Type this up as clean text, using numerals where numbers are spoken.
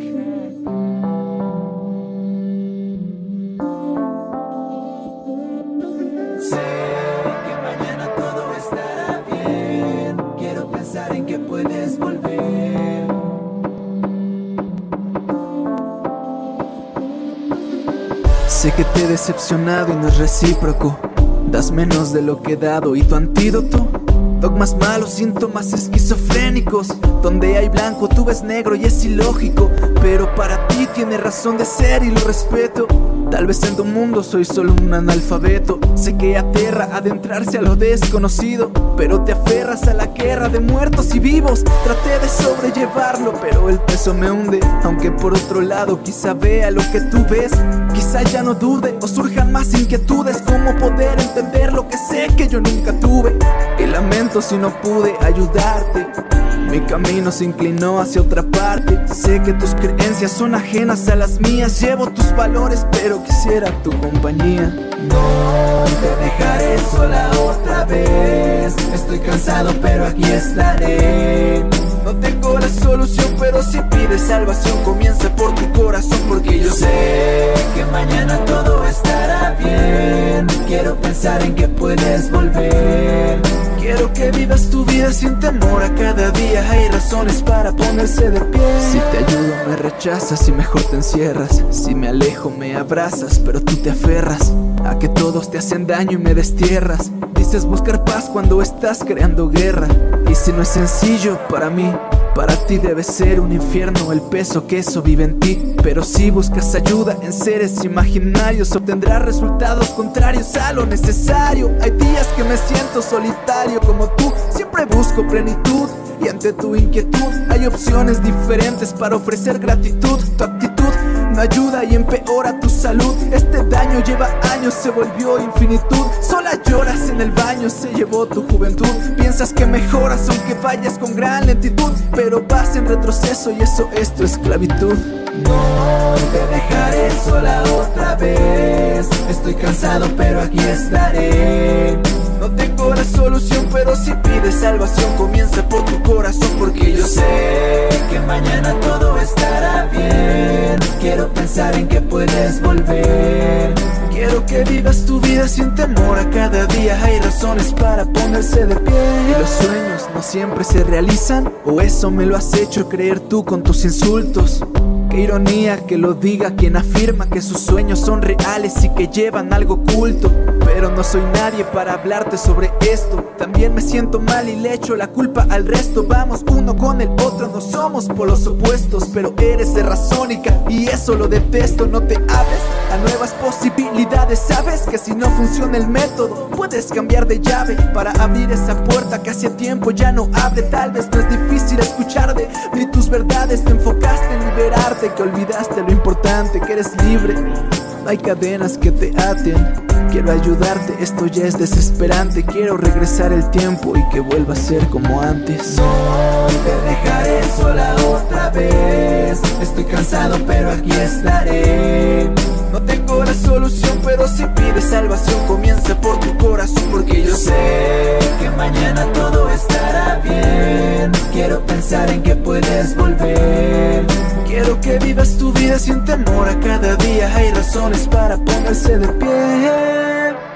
Sé que mañana todo estará bien. Quiero pensar en que puedes volver. Sé que te he decepcionado y no es recíproco. Das menos de lo que he dado. ¿Y tu antídoto? Dogmas malos, síntomas esquizofrénicos. Donde hay blanco tú ves negro y es ilógico. Pero para ti tiene razón de ser y lo respeto. Tal vez en tu mundo soy solo un analfabeto. Sé que aterra adentrarse a lo desconocido, pero te aferras a la guerra de muertos y vivos. Traté de sobrellevarlo, pero el peso me hunde. Aunque por otro lado quizá vea lo que tú ves. Quizá ya no dude o surjan más inquietudes. ¿Cómo poder entender lo que sé que yo nunca tuve? Y lamento si no pude ayudarte. Mi camino se inclinó hacia otra parte. Sé que tus creencias son ajenas a las mías. Llevo tus valores, pero quisiera tu compañía. No te dejaré sola otra vez. Estoy cansado, pero aquí estaré. No tengo la solución, pero si pides salvación, comienza por tu corazón, porque yo sé que mañana todo estará bien. Quiero pensar en que puedes volver. Quiero que vivas tu vida sin temor a cada día. Hay razones para ponerse de pie. Si te ayudo me rechazas y mejor te encierras. Si me alejo me abrazas, pero tú te aferras a que todos te hacen daño y me destierras. Dices buscar paz cuando estás creando guerra. Y si no es sencillo para mí, para ti debe ser un infierno el peso que eso vive en ti. Pero si buscas ayuda en seres imaginarios, obtendrás resultados contrarios a lo necesario. Hay días que me siento solitario como tú. Siempre busco plenitud y ante tu inquietud hay opciones diferentes para ofrecer gratitud. Tu actitud no ayuda y empeora tu salud. Este daño lleva años, se volvió infinitud. Sola lloras en el baño, se llevó tu juventud. Piensas que mejoras aunque vayas con gran lentitud, pero vas en retroceso y eso es tu esclavitud. No te dejaré sola otra vez. Estoy cansado, pero aquí estaré. No tengo la solución, pero si pides salvación, comienza por tu corazón, porque yo sé que mañana todo estará bien. Quiero pensar en que puedes volver. Quiero que vivas tu vida sin temor a cada día. Hay razones para ponerse de pie. Y los sueños no siempre se realizan, o eso me lo has hecho creer tú con tus insultos. Qué ironía que lo diga quien afirma que sus sueños son reales y que llevan algo oculto. Pero no soy nadie para hablarte sobre esto. También me siento mal y le echo la culpa al resto. Vamos uno con el otro, no somos polos opuestos. Pero eres de razónica y eso lo detesto. No te abres a nuevas posibilidades. Sabes que si no funciona el método, puedes cambiar de llave para abrir esa puerta que hace tiempo ya no abre. Tal vez no es difícil escucharte ni tus verdades. Te enfocaste en liberarte, que olvidaste lo importante, que eres libre. No hay cadenas que te aten. Quiero ayudarte, esto ya es desesperante. Quiero regresar el tiempo y que vuelva a ser como antes. No te dejaré sola otra vez. Estoy cansado, pero aquí estaré. No tengo la solución, pero si pides salvación, comienza por tu corazón, porque yo sé que mañana todo estará bien. Quiero pensar en que puedes volver. Quiero que vivas tu vida sin temor a cada día. Hay razones para ponerse de pie.